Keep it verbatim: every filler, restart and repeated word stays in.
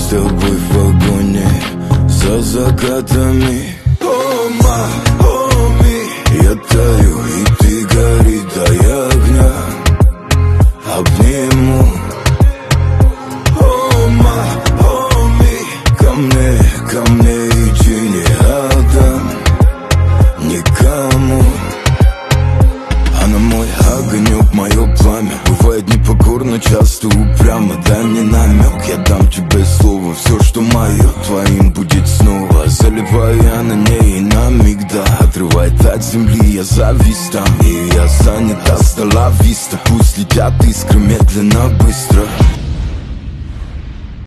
с тобой в вагоне за закатами. О, ма, о, ми, я таю, и ты гори, дай огня обниму. О, ма, о, ми, ко мне, ко мне иди, не отдам никому. Она мой огонек, мое пламя. Бывает непокорно, часто упрямо. Дай мне намек, я дам тебе слово. Все, что мое, твоим будет снова. Заливаю я на ней на миг, да. Отрывает от земли, я завис там. И я занят, hasta la vista. Пусть летят искры медленно, быстро.